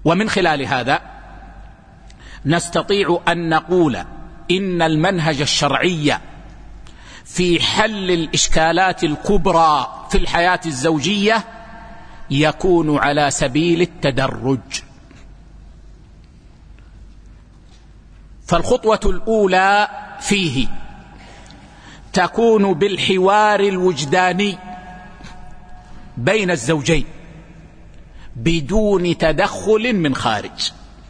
ومن خلال هذا نستطيع أن نقول إن المنهج الشرعي في حل الإشكالات الكبرى في الحياة الزوجية يكون على سبيل التدرج. فالخطوة الأولى فيه تكون بالحوار الوجداني بين الزوجين بدون تدخل من خارج.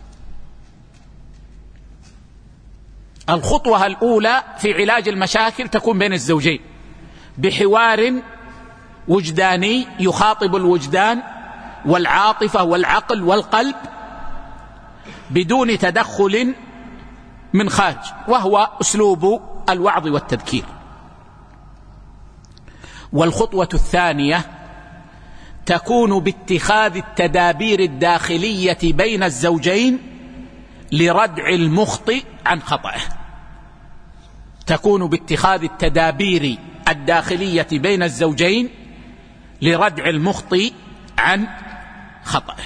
الخطوة الأولى في علاج المشاكل تكون بين الزوجين بحوار وجداني يخاطب الوجدان والعاطفة والعقل والقلب بدون تدخل من خارج، وهو أسلوب الوعظ والتذكير. والخطوة الثانية تكون باتخاذ التدابير الداخلية بين الزوجين لردع المخطئ عن خطأه. تكون باتخاذ التدابير الداخلية بين الزوجين لردع المخطئ عن خطأه.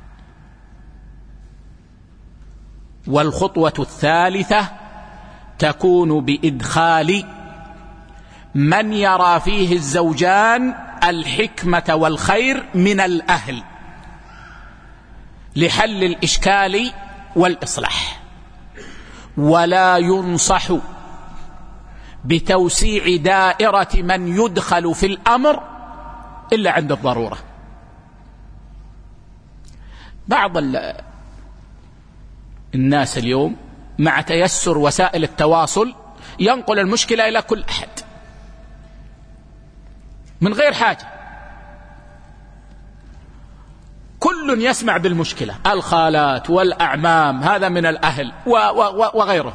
والخطوة الثالثة تكون بإدخال من يرى فيه الزوجان الحكمة والخير من الأهل لحل الإشكال والإصلاح. ولا ينصح بتوسيع دائرة من يدخل في الأمر إلا عند الضرورة. بعض الناس اليوم مع تيسر وسائل التواصل ينقل المشكلة إلى كل أحد من غير حاجة. كل يسمع بالمشكلة، الخالات والأعمام، هذا من الأهل وغيره،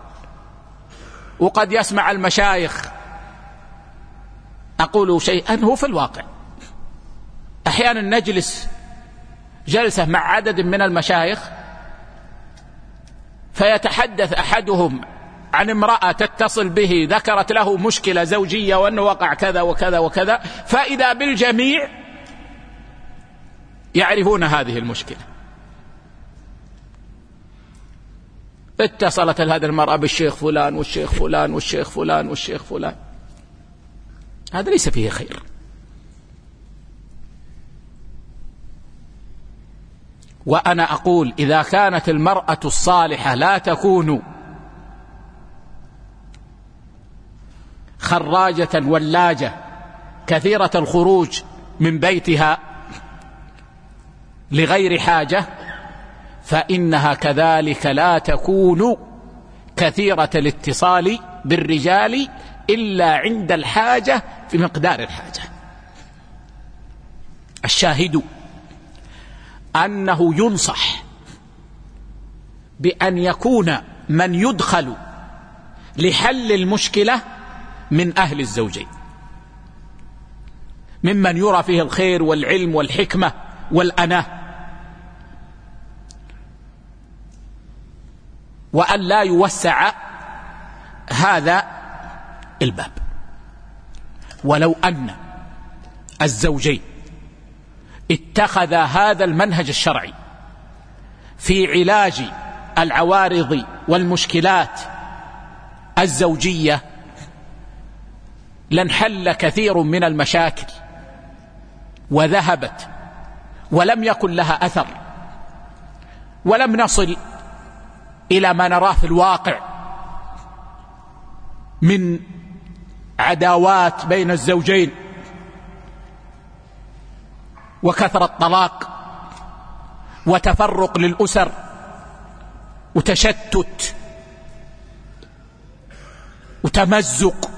وقد يسمع المشايخ. أقول شيئا هو في الواقع أحيانا نجلس جلسة مع عدد من المشايخ فيتحدث أحدهم عن امرأة تتصل به ذكرت له مشكلة زوجية وأنه وقع كذا وكذا وكذا، فإذا بالجميع يعرفون هذه المشكلة. اتصلت هذه المرأة بالشيخ فلان والشيخ فلان والشيخ فلان والشيخ فلان. هذا ليس فيه خير. وأنا أقول إذا كانت المرأة الصالحة لا تكون خراجة ولاجة كثيرة الخروج من بيتها لغير حاجة، فإنها كذلك لا تكون كثيرة الاتصال بالرجال إلا عند الحاجة في مقدار الحاجة. الشاهد أنه ينصح بأن يكون من يدخل لحل المشكلة من أهل الزوجين، ممن يرى فيه الخير والعلم والحكمة والأناة، وأن لا يوسع هذا الباب. ولو أن الزوجين اتخذ هذا المنهج الشرعي في علاج العوارض والمشكلات الزوجية لانحل كثير من المشاكل وذهبت ولم يكن لها أثر، ولم نصل إلى ما نراه في الواقع من عداوات بين الزوجين وكثرة طلاق وتفرق للأسر وتشتت وتمزق